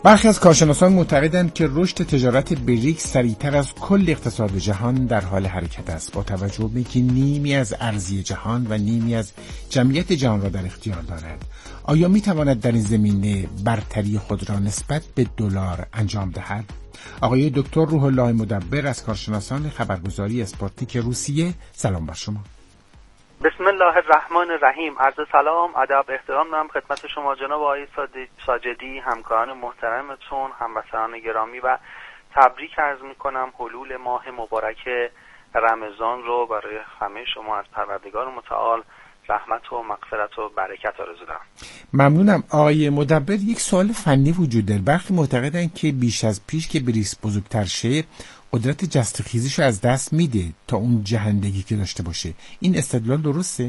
برخی از کارشناسان معتقدند که رشد تجارت بریکس سریعتر از کل اقتصاد جهان در حال حرکت است، با توجه به اینکه نیمی از ارزی جهان و نیمی از جمعیت جهان را در اختیار دارد. آیا میتواند در این زمینه برتری خود را نسبت به دلار انجام دهد؟ آقای دکتر روح الله مدبر از کارشناسان خبرگزاری اسپوتنیک روسیه، سلام بر شما. بسم الله الرحمن الرحیم. عرض سلام، ادب، احترام دارم خدمت شما جناب آقای ساجدی، همکاران محترمتون، هموطنان گرامی و تبریک عرض میکنم حلول ماه مبارک رمضان رو برای همه شما از پروردگار متعال رحمت و مغفرت و برکت آرزو دارم. ممنونم. آقای مدبر، یک سوال فنی وجود داره. برخی معتقدن که بیش از پیش که بریکس بزرگتر شه قدرت جستخیزیشو از دست میده تا اون جهندگی که داشته باشه. این استدلال درسته؟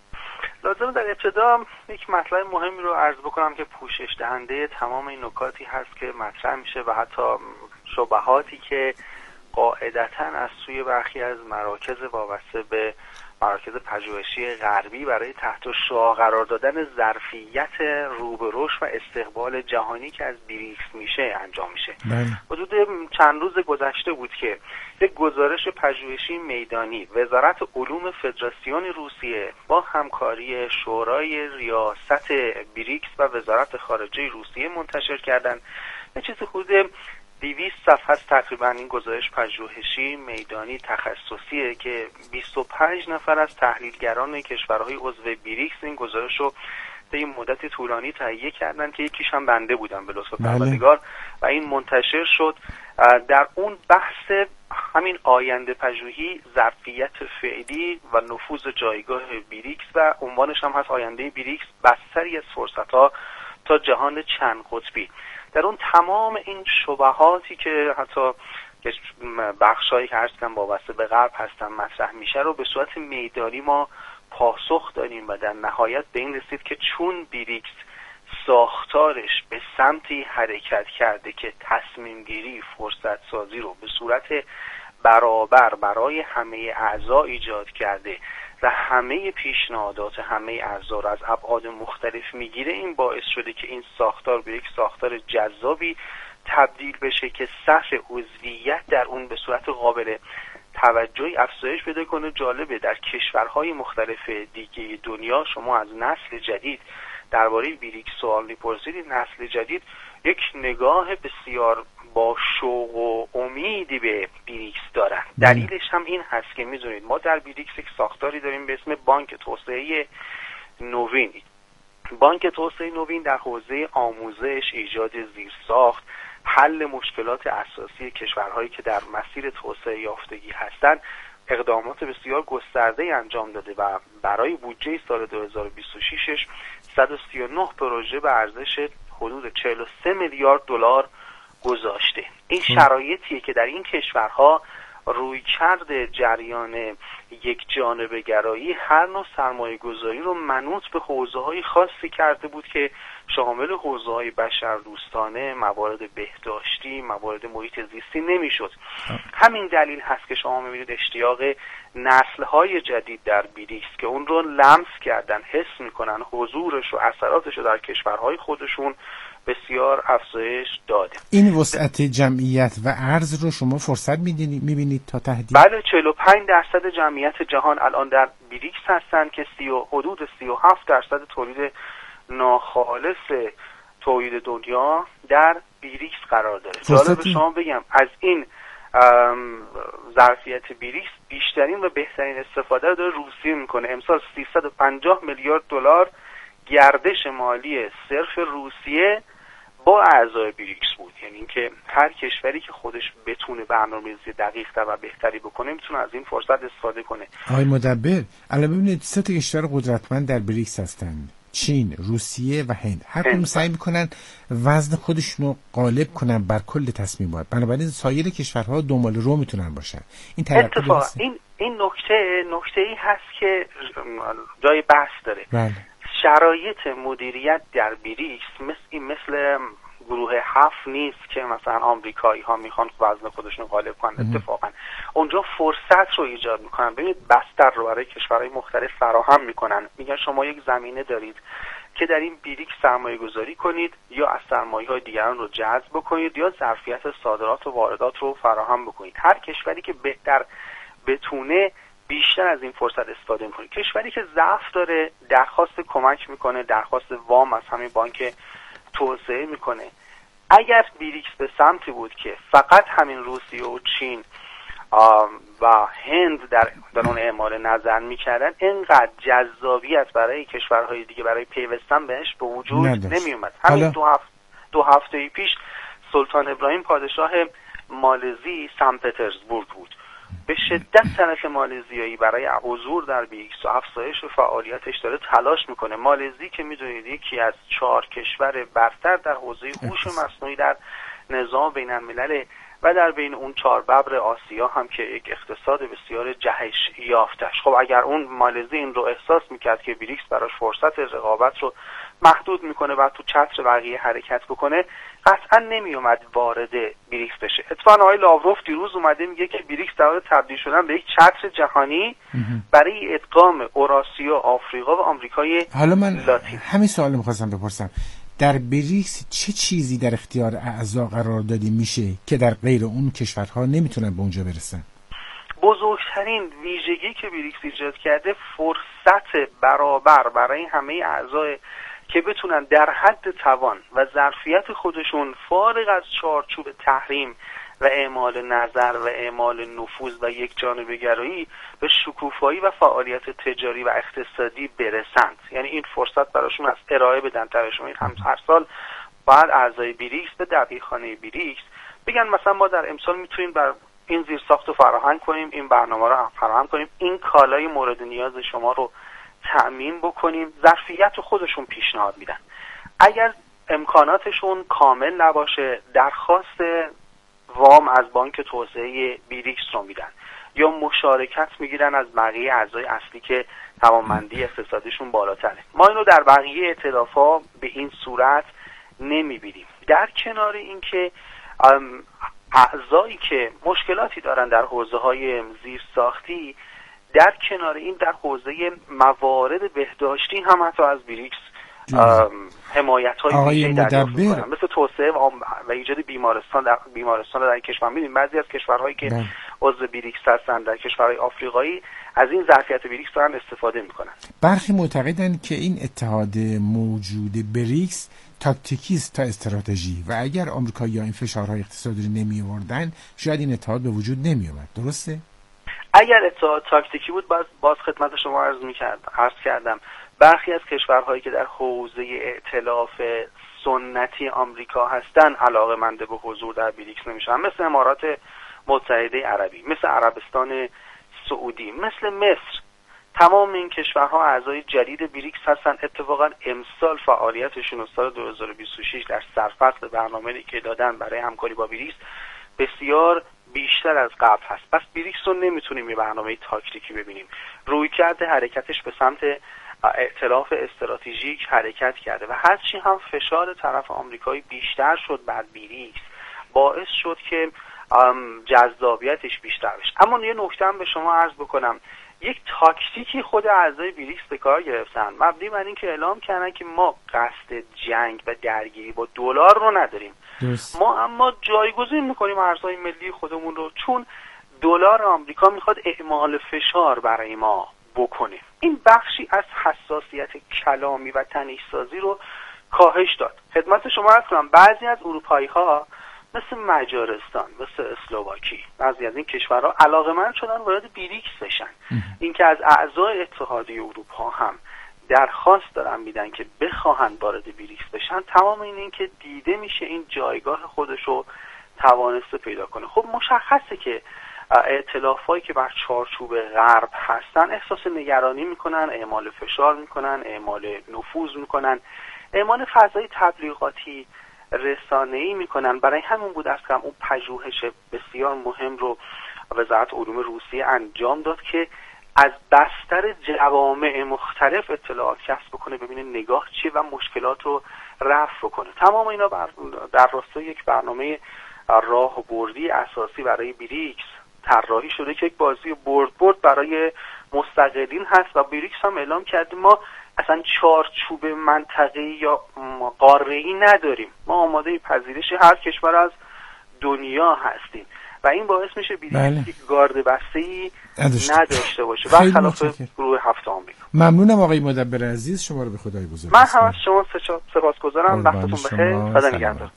لازم در ابتدا یک مطلب مهمی رو عرض بکنم که پوشش دهنده تمام این نکاتی هست که مطرح میشه و حتی شبهاتی که قاعدتاً از سوی برخی از مراکز وابسته به مراکز پژوهشی غربی برای تحت شعاع قرار دادن ظرفیت رو به رشد و استقبال جهانی که از بریکس میشه انجام میشه. حدود چند روز گذشته بود که یک گزارش پژوهشی میدانی وزارت علوم فدراسیون روسیه با همکاری شورای ریاست بریکس و وزارت خارجه روسیه منتشر کردند. یه چیزی حدود 200 صفحه است تقریبا. این گزارش پژوهشی میدانی تخصصیه که 25 نفر از تحلیلگران کشورهای عضو بریکس این گزارش رو به این مدت طولانی تهیه کردن که یکیش هم بنده بودم به لطف پروردگار و این منتشر شد. در اون بحث همین آینده پژوهی، ظرفیت فعلی و نفوذ جایگاه بریکس و عنوانش هم هست آینده بریکس، بستری از فرصت‌ها تا جهان چند قطبی. در اون تمام این شبهاتی که حتی بخشایی که عرض کردم وابسته به غرب هستن مطرح میشه رو به صورت میدانی ما پاسخ دادیم و در نهایت به این رسید که چون بریکس ساختارش به سمتی حرکت کرده که تصمیم گیری، فرصت سازی رو به صورت برابر برای همه اعضا ایجاد کرده و همه پیشنهادات همه اعضا را از ابعاد مختلف میگیره، این باعث شده که این ساختار به یک ساختار جذابی تبدیل بشه که سطح عضویت در اون به صورت قابل توجهی افزایش پیدا کنه. جالبه در کشورهای مختلف دیگه دنیا شما از نسل جدید درباره بریکس سوال می‌پرسید، نسل جدید یک نگاه بسیار با شوق و امیدی به بریکس دارن. دلیلش هم این هست که میدونید ما در بریکس یک ساختاری داریم به اسم بانک توسعه نوین. بانک توسعه نوین در حوزه آموزش، ایجاد زیرساخت، حل مشکلات اساسی کشورهایی که در مسیر توسعه یافتگی هستند اقدامات بسیار گسترده انجام داده و برای بودجه سال 2026 139 پروژه به ارزش حدود 43 میلیارد دلار گذاشته. این شرایطیه که در این کشورها رویکرد جریان یک جانبه گرایی هر نوع سرمایه گذاری رو منوط به حوزه‌های خاصی کرده بود که شامل حوزه‌های بشردوستانه، موارد بهداشتی، موارد محیط زیستی نمیشد. همین دلیل هست که شما می‌بینید اشتیاق نسل‌های جدید در بریکس که اون رو لمس کردن، حس می‌کنن حضورش و اثراتش رو در کشورهای خودشون بسیار افزایش داده. این وسعت جمعیت و ارز رو شما فرصت می‌بینید تا تهدید؟ بله، 45% جمعیت جهان الان در بریکس هستن که حدود 37% تولید ناخالص تولید دنیا در بریکس قرار داره. جالب شما بگم از این ظرفیت بریکس بیشترین و بهترین استفاده رو داره روسیه میکنه. امسال 350 میلیارد دلار گردش مالی صرف روسیه با اعضای بریکس بود. یعنی اینکه هر کشوری که خودش بتونه برنامه‌ریزی دقیق‌تر و بهتری بکنه میتونه از این فرصت استفاده کنه. آقای مدبر، الان ببینید سه تا کشور قدرتمند در بریکس هستند: چین، روسیه و هند. هر کدوم سعی میکنن وزن خودشون رو غالب کنن بر کل تصمیمات. بنابراین سایر کشورها دنبال رو میتونن باشن. این اتفاقا این نکته‌ای هست که جای بحث داره. بله. شرایط مدیریت در بریکس مثل گروه 7 نیست که مثلا آمریکایی ها میخوان وزن خودشون غالب کنن. اتفاقا اونجا فرصت رو ایجاد میکنن. ببینید بستر رو برای کشورهای مختلف فراهم میکنن. میگن شما یک زمینه دارید که در این بریکس سرمایه گذاری کنید یا از سرمایه‌های دیگران رو جذب بکنید یا ظرفیت صادرات و واردات رو فراهم بکنید. هر کشوری که بهتر بتونه بیشتر از این فرصت استفاده میکنه. کشوری که ضعف داره درخواست کمک میکنه، درخواست وام از همین بانک توسعه میکنه. اگر بریکس به سمتی بود که فقط همین روسیه و چین و هند در اون اعمال نظر میکردن، اینقدر جذابیت برای کشورهای دیگه برای پیوستن بهش به وجود نمیومد. همین دو هفته پیش سلطان ابراهیم پادشاه مالزی سن پترزبورگ بود. به شدت طرف مالزیایی برای حضور در بریکس و افزایش فعالیتش داره تلاش میکنه. مالزی که میدونید یکی از 4 کشور برتر در حوزه هوش مصنوعی در نظام بین الملل و در بین اون 4 ببر آسیا هم که یک اقتصاد بسیار جهش یافتش. خب اگر اون مالزی این رو احساس میکرد که بریکس براش فرصت رقابت رو محدود میکنه و تو چتر بقیه حرکت بکنه، قطعا نمیومد وارد بریکس بشه. اتفاقا آقای لاوروف دیروز اومده میگه که بریکس در حال تبدیل شدن به یک چتر جهانی برای ادغام اوراسیا، آفریقا و آمریکای لاتین. حالا من همین سوال می‌خواستم بپرسم، در بریکس چه چیزی در اختیار اعضا قرار داده میشه که در غیر اون کشورها نمیتونن به اونجا برسن؟ بزرگترین ویژگی که بریکس ایجاد کرده فرصت برابر برای همه اعضای که بتونن در حد توان و ظرفیت خودشون فارغ از چارچوب تحریم و اعمال نظر و اعمال نفوذ و یک جانبه گرایی به شکوفایی و فعالیت تجاری و اقتصادی برسند. یعنی این فرصت براشون از ارائه بدن. ترشون هم هر سال بعد اعضای بریکس به دبیرخانه بریکس بگن مثلا ما در امسال میتونیم بر این زیرساخت رو فراهم کنیم، این برنامه رو فراهم کنیم، این کالای مورد نیاز شما رو تأمین بکنیم. ظرفیت خودشون پیشنهاد میدن. اگر امکاناتشون کامل نباشه درخواست وام از بانک توسعه بریکس رو میدن یا مشارکت میگیرن از بقیه اعضای اصلی که توانمندی اقتصادیشون بالاتره. ما اینو در بقیه ائتلاف‌ها به این صورت نمیبینیم. در کنار اینکه اعضایی که مشکلاتی دارن در حوزه‌های زیرساختی، در کنار این در حوزه موارد بهداشتی هم حتی از بریکس حمایت‌های ویژه‌ای دریافت می‌کنن، مثل توسعه و ایجاد بیمارستان در کشور. می‌بینیم بعضی از کشورهایی که عضو بریکس هستن در کشورهای آفریقایی از این ظرفیت بریکس دارن استفاده می‌کنن. برخی معتقدند که این اتحاد موجود بریکس تاکتیکی است تا استراتژی و اگر آمریکایی‌ها این فشارهای اقتصادی رو نمی‌آوردن شاید این اتحاد به وجود نمی‌آمد. درسته؟ اگر اتحاد تاکتیکی بود باز خدمت شما عرض کردم برخی از کشورهایی که در حوزه ائتلاف سنتی آمریکا هستن علاقه‌مند به حضور در بریکس نمیشن، مثل امارات متحده عربی، مثل عربستان سعودی، مثل مصر. تمام این کشورها اعضای جدید بریکس هستن. اتفاقا امسال فعالیتشون سال 2026 در سرفصل برنامه‌ای که دادن برای همکاری با بریکس بسیار بیشتر از قبل هست. پس بریکس رو نمیتونیم یه برنامه تاکتیکی ببینیم. رویکرد حرکتش به سمت ائتلاف استراتژیک حرکت کرده و هرچی هم فشار طرف آمریکایی بیشتر شد بر بریکس باعث شد که جذابیتش بیشتر بشه. اما یه نکته هم به شما عرض بکنم، یک تاکتیکی خود اعضای بریکس به کار گرفتن مبنی بر این که اعلام کردن که ما قصد جنگ و درگیری با دلار رو نداریم. ما اما جایگزین میکنیم ارزهای ملی خودمون رو، چون دلار آمریکا میخواد اعمال فشار برای ما بکنه. این بخشی از حساسیت کلامی و تنش‌سازی رو کاهش داد. خدمت شما عرض کنم بعضی از اروپایی‌ها مثل مجارستان، مثل اسلواکی، بعضی از این کشورها علاقه‌مند شدن وارد بریکس بشن. اینکه از اعضای اتحادیه اروپا هم درخواست دارن میدن که بخواهن وارد بریکس بشن، تمام این که دیده میشه این جایگاه خودش رو توانسته پیدا کنه. خب مشخصه که ائتلافایی که بر چارچوب غرب هستن احساس نگرانی میکنن، اعمال فشار میکنن، اعمال نفوذ میکنن، اعمال فضای تبلیغاتی رسانه‌ای میکنن. برای همین بود که اون پژوهش بسیار مهم رو وزارت علوم روسیه انجام داد که از بستر جوامع مختلف اطلاعات کسب بکنه، ببینه نگاه چیه و مشکلات رو رفع کنه. تمام اینا در راستای یک برنامه راهبردی اساسی برای بریکس طراحی شده که یک بازی برد برای مستقلین هست و بریکس هم اعلام کرده ما اصلا چارچوب منطقه‌ای یا قاره‌ای نداریم. ما آماده پذیرش هر کشور از دنیا هستیم و این باعث میشه بی‌نظیر گارد بسته‌ای نداشته باشه برخلاف گروه 7 آمریکا. ممنونم آقای مدبر عزیز، شما رو به خدای بزرگ. من هم از شما سپاسگزارم. وقتتون بخیر. خدا نگهدار.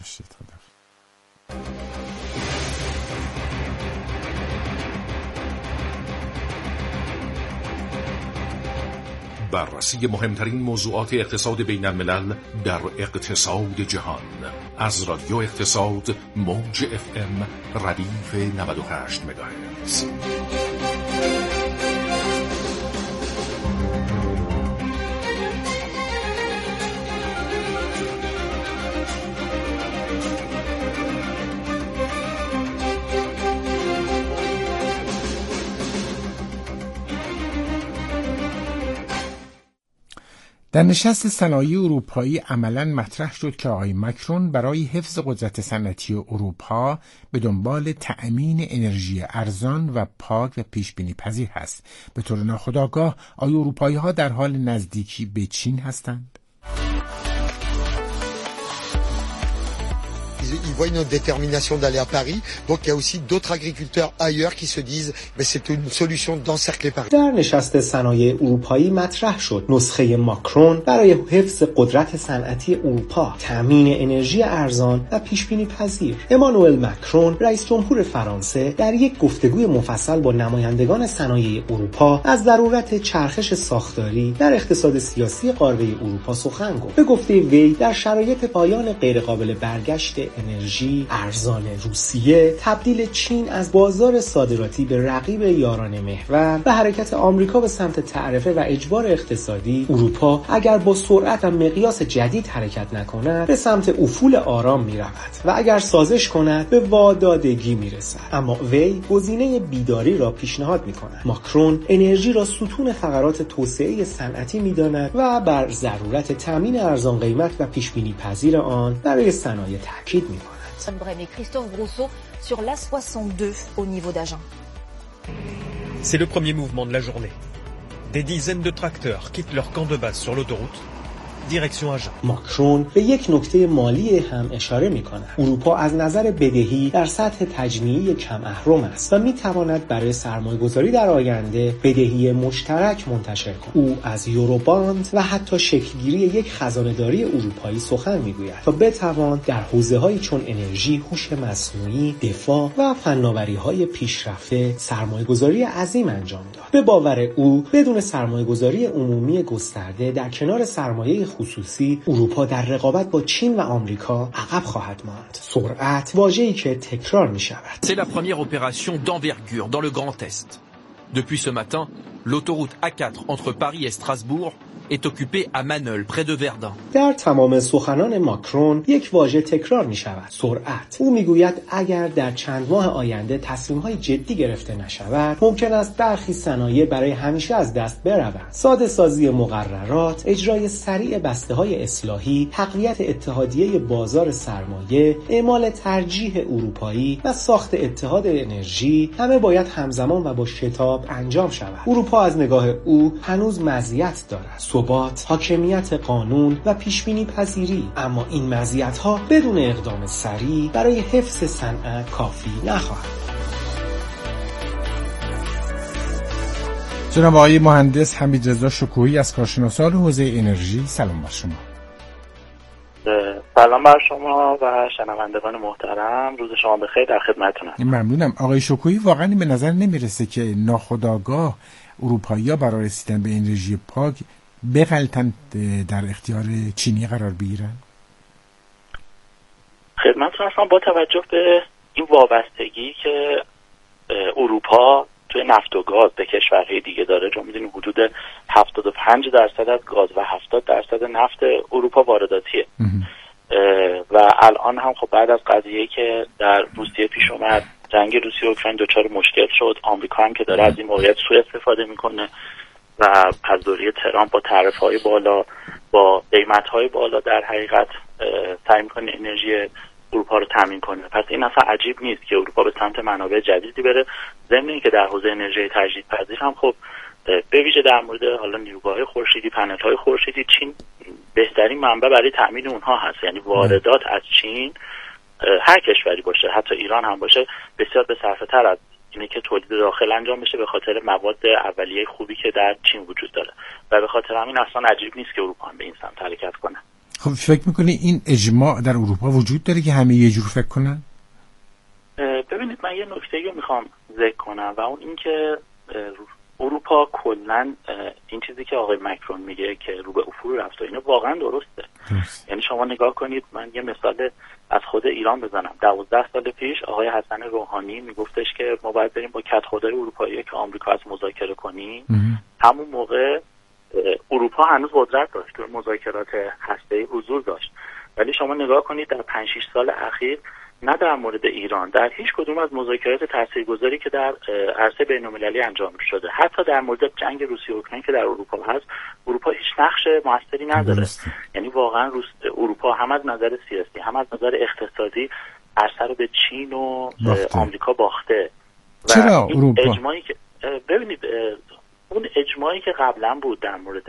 بررسی مهمترین موضوعات اقتصاد بین الملل در اقتصاد جهان از رادیو اقتصاد موج FM ردیف 98 مگاهرتز. در نشست صنایع اروپایی عملاً مطرح شد که آقای مکرون برای حفظ قدرت صنعتی اروپا به دنبال تأمین انرژی ارزان و پاک و پیشبینی پذیر هست. به طور ناخودآگاه آیا اروپایی‌ها در حال نزدیکی به چین هستند؟ Ils voient une détermination d'aller à Paris. Donc il y a aussi d'autres agriculteurs ailleurs qui se disent mais c'est une solution d'encercler Paris. در نشست صنایع اروپایی مطرح شد نسخه ماکرون برای حفظ قدرت صنعتی اروپا، تامین انرژی ارزان و پیشبینی پذیر. امانوئل ماکرون رئیس جمهور فرانسه در یک گفتگوی مفصل با نمایندگان صنایع اروپا از ضرورت چرخش ساختاری در اقتصاد سیاسی قاره اروپا سخن گفت. به گفته وی در شرایط پایان غیرقابل برگشت انرژی ارزان روسیه، تبدیل چین از بازار صادراتی به رقیب یاران محور و حرکت آمریکا به سمت تعرفه و اجبار اقتصادی، اروپا اگر با سرعت و مقیاس جدید حرکت نکند به سمت افول آرام می رود و اگر سازش کند به وادادگی می رسد. اما وی گزینه بیداری را پیشنهاد می کند. ماکرون انرژی را ستون فقرات توسعه صنعتی می داند و بر ضرورت تامین ارزان قیمت و پیشبینی پذیر آن برای صنایع تاکید می کند. Et Christophe Brousseau sur l'A62 au niveau d'Agen. C'est le premier mouvement de la journée. Des dizaines de tracteurs quittent leur camp de base sur l'autoroute. direction Agen. ماکرون به یک نکته مالی هم اشاره می‌کند. اروپا از نظر بدهی در سطح تجمیعی کم اهرم است و می‌تواند برای سرمایه‌گذاری در آینده بدهی مشترک منتشر کند. او از یوروباند و حتی شکل‌گیری یک خزانه‌داری اروپایی سخن می‌گوید تا بتوان در حوزه‌هایی چون انرژی، هوش مصنوعی، دفاع و فناوری‌های پیشرفته سرمایه‌گذاری عظیم انجام داد. به باور او بدون سرمایه‌گذاری عمومی گسترده در کنار سرمایه خصوصی، اروپا در رقابت با چین و آمریکا عقب خواهد ماند. سرعت واژه‌ای که تکرار می‌شود. C'est la première opération d'envergure dans le Grand Est. Depuis ce matin, l'autoroute A4 entre Paris et Strasbourg est occupée à Maneul, près de Verdun. در تمام سخنان ماکرون یک واژه تکرار می شود: سرعت. او می گوید اگر در چند ماه آینده تصمیم‌های جدی گرفته نشود، ممکن است برخی صنایع برای همیشه از دست بروند. ساده سازی مقررات، اجرای سریع بسته‌های اصلاحی، تقویت اتحادیه بازار سرمایه، اعمال ترجیح اروپایی و ساخت اتحاد انرژی همه باید همزمان و با شتاب انجام شود. اروپا از نگاه او هنوز مزیت دارد: ثبات، حاکمیت قانون و پیشبینی پذیری، اما این مزیت‌ها بدون اقدام سریع برای حفظ صنعت کافی نخواهد. جناب آقای مهندس حمیدرضا شکوهی از کارشناسان حوزه انرژی، سلام بر شما. سلام بر شما و شنوندگان محترم، روز شما بخیر، در خدمتتونم. ممنونم. آقای شکوهی، واقعا به نظر نمیرسه که ناخودآگاه اروپایی‌ها برای رسیدن به انرژی پاک بغلتن در اختیار چینی قرار بگیرن؟ خدمتتون هستم. با توجه به این وابستگی که اروپا توی نفت و گاز به کشورهای دیگه داره، چون می‌دونید حدود 75% از گاز و 70% نفت اروپا وارداتیه و الان هم خب بعد از قضیه‌ای که در روسیه پیش اومد، جنگ روسیه و اوکراین دچار مشکل شد، آمریکا هم که داره از این موقعیت سوء استفاده میکنه و پس دوره ترامپ با تعرفه‌های بالا، با قیمت‌های بالا در حقیقت سعی میکنه انرژی اروپا رو تامین کنه. پس این اصلا عجیب نیست که اروپا به سمت منابع جدیدی بره. ضمن اینکه در حوزه انرژی تجدیدپذیر هم خب به ویژه در مورد حالا نیروگاه‌های خورشیدی، پنل‌های خورشیدی، چین بهترین منبع برای تامین اونها هست. یعنی واردات از چین هر کشوری باشه، حتی ایران هم باشه، بسیار به صرفه‌تر از اینه که تولید داخل انجام بشه، به خاطر مواد اولیه خوبی که در چین وجود داره و به خاطر همین اصلا عجیب نیست که اروپا هم به این سمت حرکت کنه. خب فکر می‌کنی این اجماع در اروپا وجود داره که همه یه جور فکر کنن؟ ببینید من یه نکته‌ای رو میخوام ذکر کنم و اون این که اروپا کلاً این چیزی که آقای مکرون میگه که رو به افول رفت و اینا واقعا درسته. یعنی شما نگاه کنید، من یه مثال از خود ایران بزنم. 12 سال پیش آقای حسن روحانی میگفتش که ما باید بریم با کدخدای اروپایی که آمریکا از مذاکره کنیم. همون موقع اروپا هنوز قدرت داشت، تو مذاکرات هسته‌ای حضور داشت. ولی شما نگاه کنید در 5-6 سال اخیر، نه در مورد ایران، در هیچ کدوم از مذاکرات تاثیرگذاری که در عرصه بین‌المللی انجام شده، حتی در مورد جنگ روسیه و اوکراین که در اروپا هست، اروپا هیچ نقش موثری نداره. یعنی واقعا اروپا هم از نظر سیاسی هم از نظر اقتصادی عرصه رو به چین و آمریکا باخته. چرا اروپا؟ اجماعی که ببینید، اون اجماعی که قبلا بود در مورد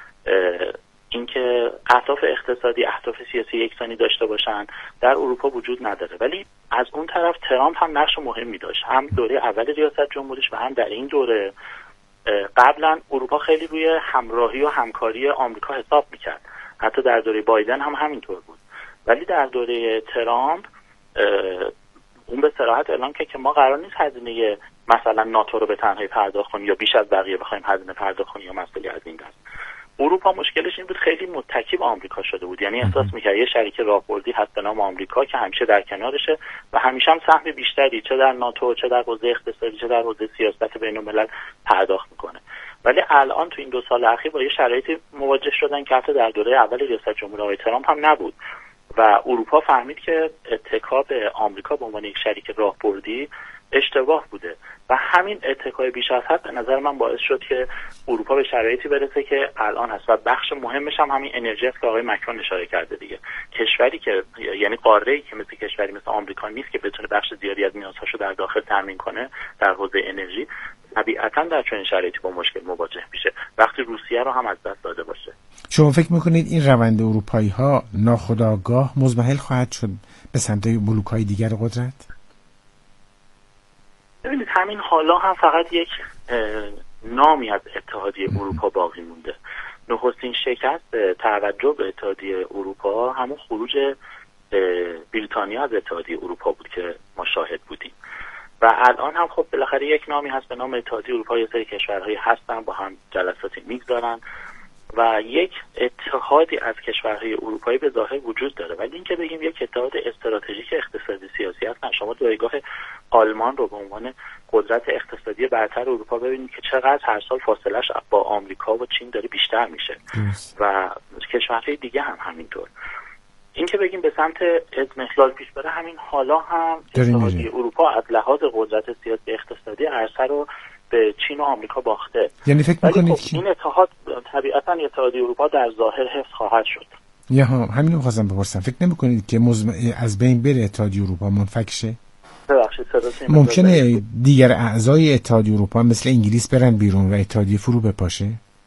اینکه اهداف اقتصادی، اهداف سیاسی یکسانی داشته باشن، در اروپا وجود نداره. ولی از اون طرف ترامپ هم نقش مهمی داشت، هم دوره اول ریاست جمهوریش و هم در این دوره. قبلا اروپا خیلی روی همراهی و همکاری آمریکا حساب میکرد، حتی در دوره بایدن هم همینطور بود. ولی در دوره ترامپ اون به صراحت اعلام کرد که ما قرار نیست هزینه مثلا ناتو رو به تنهایی پرداخت کنیم یا بیش از بقیه بخوایم هزینه پرداخت کنیم یا مسئله از این دست. اروپا مشکلش این بود خیلی متکی به آمریکا شده بود، یعنی احساس می‌کرد یه شریک راهبردی هست به نام آمریکا که همیشه در کنارشه و همیشه هم سهم بیشتری چه در ناتو، چه در حوزه اقتصادی، چه در حوزه سیاست بین‌الملل پرداخت میکنه. ولی الان تو این 2 سال اخیر با یه شرایطی مواجه شدن که حتی در دوره اول ریاست جمهوری آقای ترامپ هم نبود و اروپا فهمید که اتکا به آمریکا به عنوان یک شریک راهبردی اشتباه بوده و همین اتکای بیش از حد به نظر من باعث شد که اروپا به شرایطی برسه که الان هست و بخش مهمش هم همین انرژی است که آقای مکرون اشاره کرده دیگه. کشوری که یعنی قاره‌ای که مثل کشوری مثل آمریکا نیست که بتونه بخش زیادی از نیازهاشو در داخل تامین کنه در حوزه انرژی، طبیعتاً در چنین شرایطی با مشکل مواجه میشه وقتی روسیه رو هم از دست داده باشه. شما فکر میکنید این روند اروپایی‌ها ناخودآگاه مزمحل خواهد شد به سمت بلوک‌های دیگر قدرت؟ ببینید همین حالا هم فقط یک نامی از اتحادیه اروپا باقی مونده. نخستین شکست توجه به اتحادیه اروپا همون خروج بریتانیا از اتحادیه اروپا بود که ما شاهد بودیم و الان هم خب بالاخره یک نامی هست به نام اتحادیه اروپا، یه سری کشورهایی هستن با هم جلساتی میگذارن و یک اتحادی از کشورهای اروپایی به ظاهر وجود داره. ولی اینکه بگیم یک اتحاد استراتژیک اقتصادی سیاسی هست، نه. شما جایگاه آلمان رو به عنوان قدرت اقتصادی برتر اروپا ببینید که چقدر هر سال فاصلش با آمریکا و چین داره بیشتر میشه و کشورهای دیگه هم همینطور. اینکه بگیم به سمت اضمحلال پیش بره، همین حالا هم اتحادیه اروپا از لحاظ قدرت سیاسی اقتصادی عرصه رو به چین و آمریکا باخته. یعنی فکر می‌کنید خب این اتحاد طبیعتاً اتحادیه اروپا در ظاهر حفظ خواهد شد. یا همین رو خواستم بپرسم، فکر نمی‌کنید که از بین بره اتحادیه اروپا، منفک شه؟ ممکنه دیگر اعضای اتحادیه اروپا مثل انگلیس برن بیرون و اتحادیه فرو بپاشه؟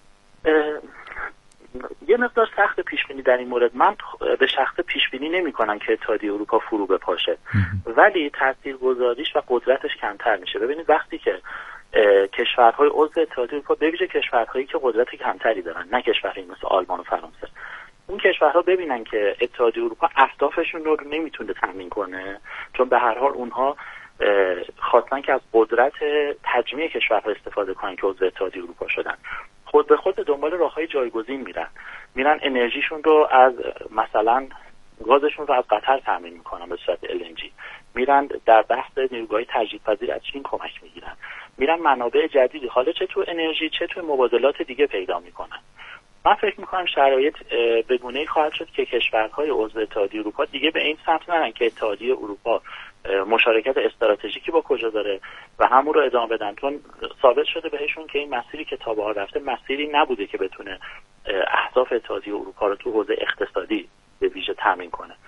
یه مقدار سخت پیش بینی در این مورد. من به شخص پیش بینی نمی‌کنم که اتحادیه اروپا فرو بپاشه، ولی تاثیرگذاریش و قدرتش کمتر میشه. ببینید وقتی که کشورهای عضو اتحادیه اروپا، به ویژه کشورهایی که قدرت کمتری دارن، نه کشورهایی مثل آلمان و فرانسه، اون کشورها ببینن که اتحادیه اروپا اهدافشون رو نمیتونه تامین کنه، چون به هر حال اونها خواستن که از قدرت تجمیع کشورها استفاده کنن که عضو اتحادیه اروپا شدن، خود به خود دنبال راههای جایگزین میرن انرژیشون رو از مثلا گازشون رو از قطر تامین میکنن به صورت LNG، میرن در بحث نیروگاهی تجدیدپذیر از چین کمک میگیرن، میرن منابع جدیدی حالا چه تو انرژی چه تو مبادلات دیگه پیدا میکنن. من فکر میکنم شرایط به گونه‌ای خواهد شد که کشورهای عضو اتحادیه اروپا دیگه به این سمت نرن که اتحادیه اروپا مشارکت استراتژیکی با کجا داره و همون رو ادامه بدن، چون ثابت شده بهشون که این مسیری که تا به حال رفته مسیری نبوده که بتونه اهداف اتحادیه اروپا رو تو حوزه اقتصادی به ویژه تامین کنه.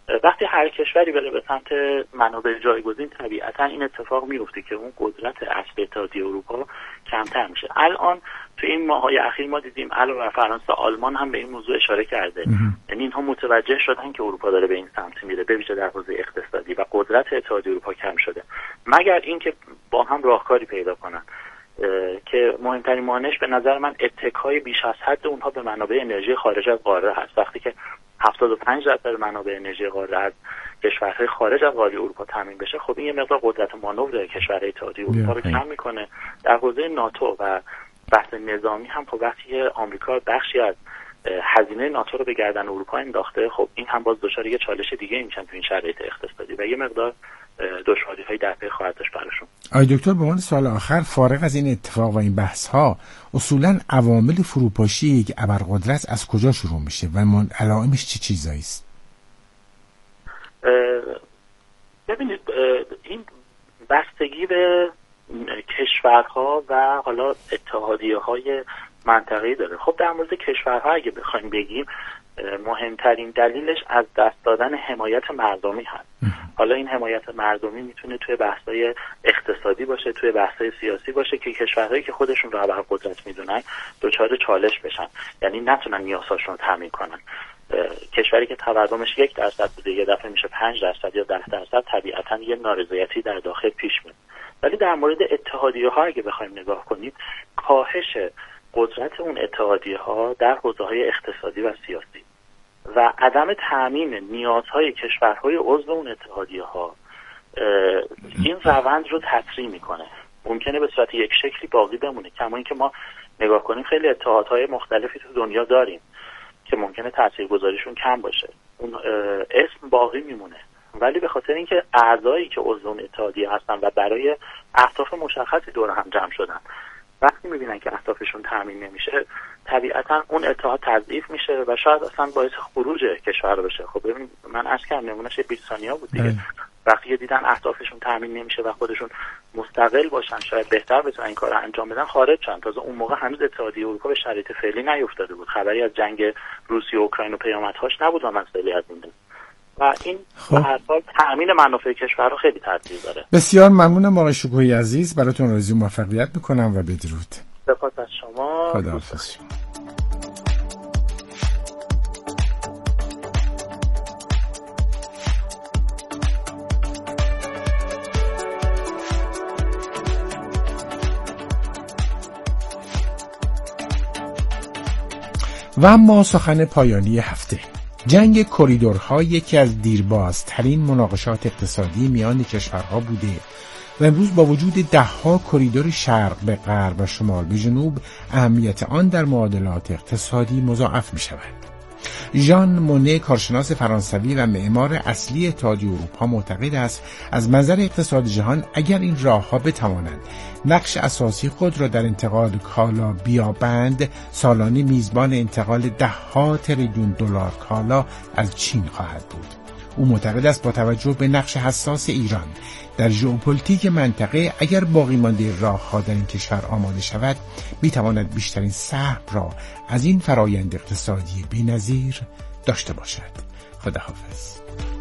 وقتی هر کشوری بره به سمت منابع جایگزین، طبیعتا این اتفاق میفته که اون قدرت اصل اتحادیه اروپا کمتر میشه. الان تو این ماهای اخیر ما دیدیم علاوه بر فرانسه، آلمان هم به این موضوع اشاره کرده. یعنی اینها متوجه شدن که اروپا داره به این سمت میره، به ویژه در حوزه اقتصادی، و قدرت اتحادیه اروپا کم شده، مگر اینکه با هم راهکاری پیدا کنن که مهمترین مانعش به نظر من اتکای بیش از حد اونها به منابع انرژی خارج از قاره هست. وقتی که 75% منابع انرژی قاره از کشورهای خارج از قاره اروپا تامین بشه، خب این یه مقدار قدرت مانور کشورهای اتحادیه اروپا رو کم میکنه. در حوزه ناتو و بحث نظامی هم خب وقتی آمریکا بخشی از هزینه ناتو رو به گردن اروپا انداخته، خب این هم باز دچار یه چالش دیگه میشن تو این شرایط اقتصادی و یه مقدار دشواری‌های در پی خواهد داشت براشون. آقای دکتر، به عنوان سوال آخر، فارغ از این اتفاق و این بحث‌ها، اصولاً عوامل فروپاشی یک ابرقدرت از کجا شروع میشه و علائمش چه چیزایی است؟ ببینید، این بستگی به کشورها و حالا اتحادیه‌های منطقه‌ای داره. خب در مورد کشورها اگه بخوایم بگیم، مهمترین دلیلش از دست دادن حمایت مردمی هست. حالا این حمایت مردمی میتونه توی بحث‌های اقتصادی باشه، توی بحث‌های سیاسی باشه که کشورهایی که خودشون رو ابرقدرت میدونن دچار چالش بشن، یعنی نتونن نیازهاشون رو تامین کنن. کشوری که تورمش 1% بوده یه دفعه میشه 5% یا 10%، طبیعتاً یه نارضایتی در داخل پیش میاد. ولی در مورد اتحادیه‌ها اگه بخوایم نگاه کنیم، کاهش قدرت اون اتحادیه‌ها در حوزه‌های اقتصادی و سیاسی و عدم تامین نیازهای کشورهای عضو اون اتحادیه‌ها این روند رو تسریع میکنه. ممکنه به صورت یک شکلی باقی بمونه، کما اینکه ما نگاه کنیم خیلی اتحادهای مختلفی تو دنیا داریم که ممکنه تاثیرگذاریشون کم باشه، اون اسم باقی میمونه، ولی به خاطر اینکه اعضایی که عضو اون اتحادیه هستن و برای اهداف مشخصی دور هم جمع شدن، وقتی میبینن که اهدافشون تامین نمیشه، طبیعتا اون اتحاد تضعیف میشه و شاید اصلا باعث خروج کشور بشه. خب ببین، من عرض کردم نمونهش بریتانیا بود دیگه. وقتی دیدن اهدافشون تامین نمیشه و خودشون مستقل باشن، شاید بهتر بتونن این کارو انجام بدن، خارج شدن. تازه اون موقع هنوز اتحادیه اروپا به شرایط فعلی نیفتاده بود، خبری از جنگ روسیه و اوکراین و پیامدهاش نبود و مسئله از این بود. و این به هر حال تامین منافع کشور رو خیلی تاثیر داره. بسیار ممنونم آقای شکوهی عزیز، براتون آرزوی موفقیت میکنم و بدرود. سپاس از شما. خداحافظ. و اما سخن پایانی هفته. جنگ کریدورها یکی از دیربازترین مناقشات اقتصادی میان کشورها بوده و امروز با وجود دهها کریدور شرق به غرب و شمال به جنوب، اهمیت آن در معادلات اقتصادی مضاعف می شود. ژان مونه، کارشناس فرانسوی و معمار اصلی اتحادیه اروپا، معتقد است از منظر اقتصاد جهان اگر این راه‌ها بتوانند نقش اساسی خود را در انتقال کالا بیابند، سالانه میزبان انتقال ده‌ها تریلیون دلار کالا از چین خواهد بود. او معتقد است با توجه به نقش حساس ایران در ژئوپلیتیک منطقه، اگر باقی مانده راه‌ها در این کشور آماده شود، می‌تواند بیشترین سهم را از این فرایند اقتصادی بی‌نظیر داشته باشد. خداحافظ.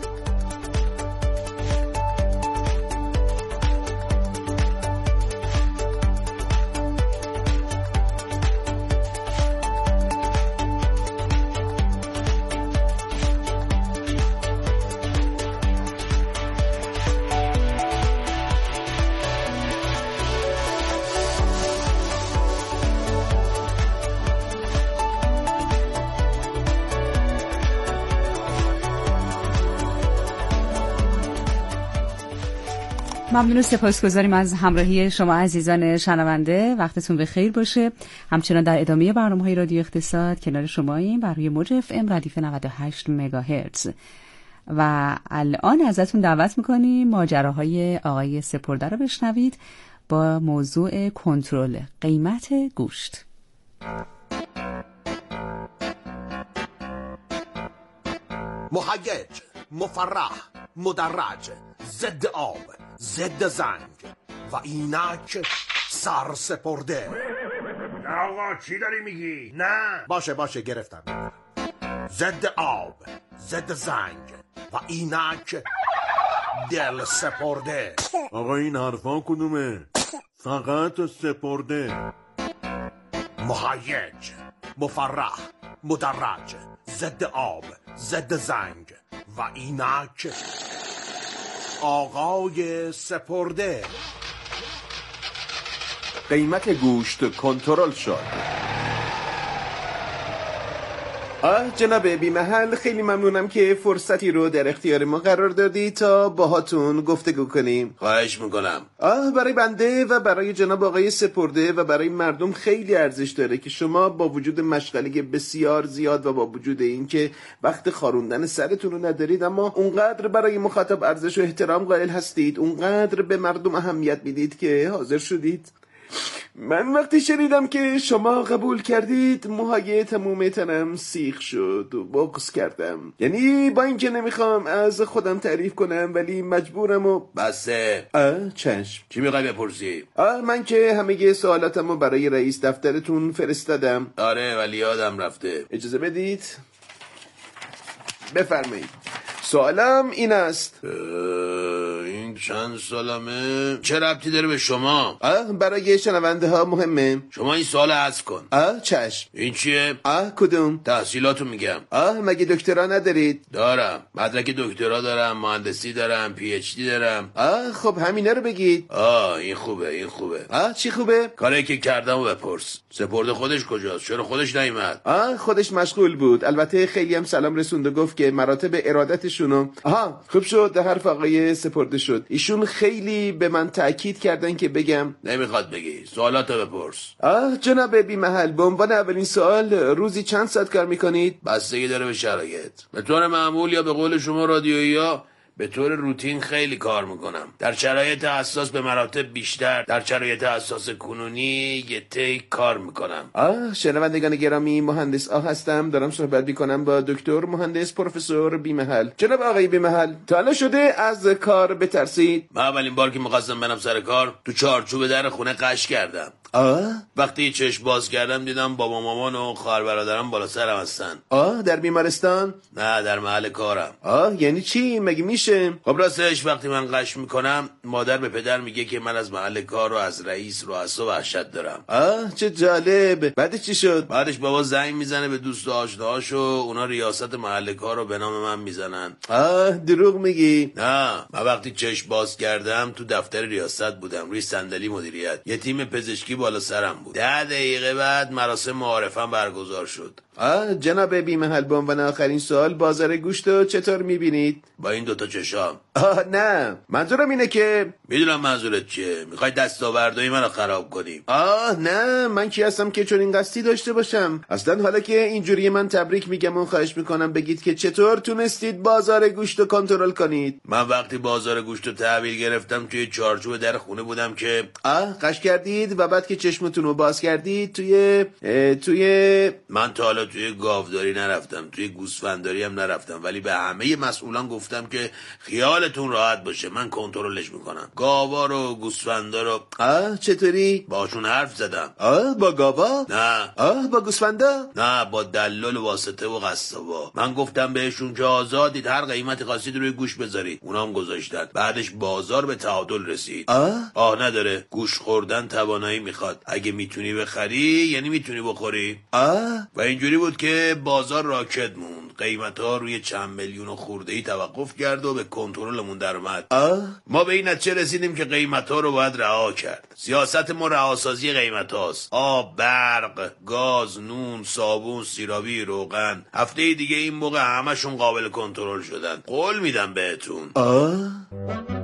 ممنون و سپاسگزاریم از همراهی شما عزیزان شنونده. وقتتون بخیر باشه. همچنان در ادامه برنامه‌های رادیو اقتصاد کنار شماییم بر روی موج FM ردیف 98 مگاهرتز. و الان ازتون دعوت میکنیم ماجراهای آقای سپرده رو بشنوید با موضوع کنترل قیمت گوشت. مهیج، مفرح، مدرج، ضد آب، ضد زنگ و اینک سرسپرده. آقا چی داری میگی؟ نه باشه گرفتم. ضد آب، ضد زنگ، و اینک دل سپرده. آقا این حرفا کدومه؟ فقط سپرده. مهیج، مفرح، مدرج، ضد آب، ضد زنگ و اینک آقای سپرده. قیمت گوشت کنترل شد. جناب بی محل، خیلی ممنونم که فرصتی رو در اختیار ما قرار دادی تا باهاتون گفتگو کنیم. خواهش میکنم. برای بنده و برای جناب آقای سپرده و برای مردم خیلی ارزش داره که شما با وجود مشغله بسیار زیاد و با وجود این که وقت خاروندن سرتون رو ندارید، اما اونقدر برای مخاطب ارزش و احترام قائل هستید، اونقدر به مردم اهمیت میدید که حاضر شدید. من وقتی شنیدم که شما قبول کردید موهای تموم تنم سیخ شد و بغض کردم. یعنی با اینکه نمیخوام از خودم تعریف کنم ولی مجبورم و بسه. چشم. چی میخوای بپرسی؟ من که همه سوالاتمو برای رئیس دفترتون فرستادم. آره ولی یادم رفته. اجازه بدید بفرمایید. سوالم این است. این چند سالمه؟ چه ربطی داره به شما؟ برای شنونده ها مهمه. شما این سوال حذف کن. چشم. این چیه؟ کدوم؟ تحصیلاتو میگم. مگه دکترا ندارید؟ دارم. مدرک دکترا دارم، مهندسی دارم، پی اچ دی دارم. خب همینا رو بگید. این خوبه، این خوبه. چی خوبه؟ کاری که کردم و بپرس. سپرده خودش کجاست؟ چرا خودش نیومد؟ خودش مشغول بود. البته خیلی هم سلام رسوند و گفت که مراتب ارادتشونو. خوب شد در حرف آقای سپرده شد. ایشون خیلی به من تأکید کردن که بگم. نمیخواد بگی. سوالاتو بپرس. جناب بی محل، به عنوان اولین سوال روزی چند ساعت کار میکنید؟ بستگی داره به شرایط. به طور معمول یا به قول شما رادیویی ها به طور روتین خیلی کار میکنم. در شرایط حساس به مراتب بیشتر، در شرایط حساس کنونی یه تیک کار میکنم. شنوندگان گرامی، مهندس هستم. دارم صحبت میکنم با دکتر مهندس پروفسور بی محل. جناب آقای بی محل، تا حالا شده از کار بترسید؟ من اولین بار که میخواستم برم سر کار تو چارچوب در خونه قش کردم. وقتی چشم باز کردم دیدم بابا مامان و خواهر برادرم بالا سرم هستن. در بیمارستان؟ نه، در محل کارم. یعنی چی؟ مگه میشه؟ خب راستش وقتی من قش میکنم مادر به پدر میگه که من از محل کار و از رئیس رؤسا وحشت دارم. چه جالب. بعدش چی شد؟ بعدش بابا زنگ میزنه به دوست و آشناهاش و اونا ریاست محل کار رو به نام من میزنن. دروغ میگی؟ نه، من وقتی چشم باز کردم تو دفتر ریاست بودم، روی صندلی مدیریت. یه تیم پزشکی بالا سرم بود. 10 دقیقه بعد مراسم معارفم برگزار شد. جناب بی محل، به عنوان آخرین سوال بازار گوشتو چطور میبینید؟ با این دوتا چشام. نه، منظورم اینه که میدونم منظورت چیه. میخوای دستاوردهای منو خراب کنی. نه، من کی هستم که چون این قصدی داشته باشم. اصلا حالا که اینجوری من تبریک میگم و خواهش میکنم بگید که چطور تونستید بازار گوشتو کنترل کنید. من وقتی بازار گوشتو تحویل گرفتم توی چارچوب در خونه بودم که قش کردید و بعد که چشمتون رو باز کردید توی من تا حالا توی گاوداری نرفتم، توی گوسفنداری هم نرفتم، ولی به همه مسئولان گفتم که خیالتون راحت باشه، من کنترلش میکنم. گاوا رو، گوسفندا رو. چطوری؟ باشون حرف زدم. با گاوا؟ نه. با گوسفندا؟ نه، با دلال و واسطه و قصابا. من گفتم بهشون که آزادید، هر قیمتی خواستید روی گوش بذارید. اونام گذاشتن. بعدش بازار به تعادل رسید. نداره، گوش خوردن توانایی میخواد. اگه میتونی بخری یعنی میتونی بخوری. و اینجوری بود که بازار راکد موند. قیمت‌ها روی چند میلیون خورده‌ای توقف کرد و به کنترلمون در اومد. ما به این نتیجه رسیدیم که قیمت‌ها رو باید رها کرد. سیاست ما رهاسازی قیمت‌هاست. آب، برق، گاز، نون، صابون، سیرابی، روغن. هفته دیگه این موقع همشون قابل کنترل شدن. قول میدم بهتون.